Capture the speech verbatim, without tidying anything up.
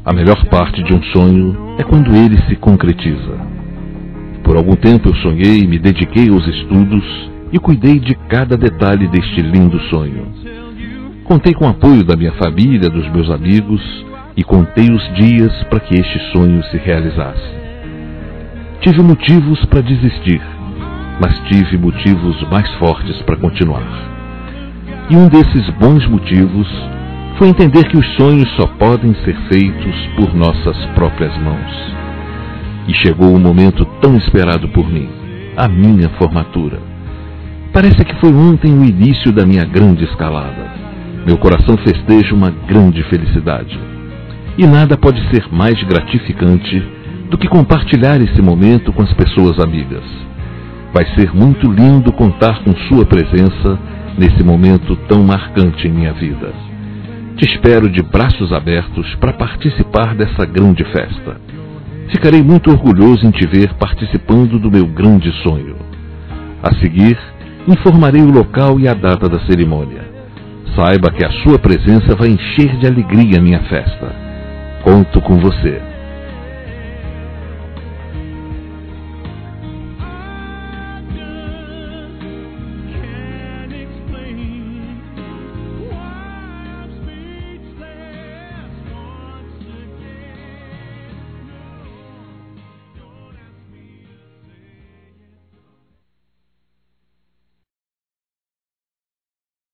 A melhor parte de um sonho é quando ele se concretiza. Por algum tempo eu sonhei, me dediquei aos estudos e cuidei de cada detalhe deste lindo sonho. Contei com o apoio da minha família, dos meus amigos e contei os dias para que este sonho se realizasse. Tive motivos para desistir, mas tive motivos mais fortes para continuar. E um desses bons motivos foi entender que os sonhos só podem ser feitos por nossas próprias mãos. E chegou o momento tão esperado por mim, a minha formatura. Parece que foi ontem o início da minha grande escalada. Meu coração festeja uma grande felicidade. E nada pode ser mais gratificante do que compartilhar esse momento com as pessoas amigas. Vai ser muito lindo contar com sua presença nesse momento tão marcante em minha vida. Te espero de braços abertos para participar dessa grande festa. Ficarei muito orgulhoso em te ver participando do meu grande sonho. A seguir, informarei o local e a data da cerimônia. Saiba que a sua presença vai encher de alegria minha festa. Conto com você.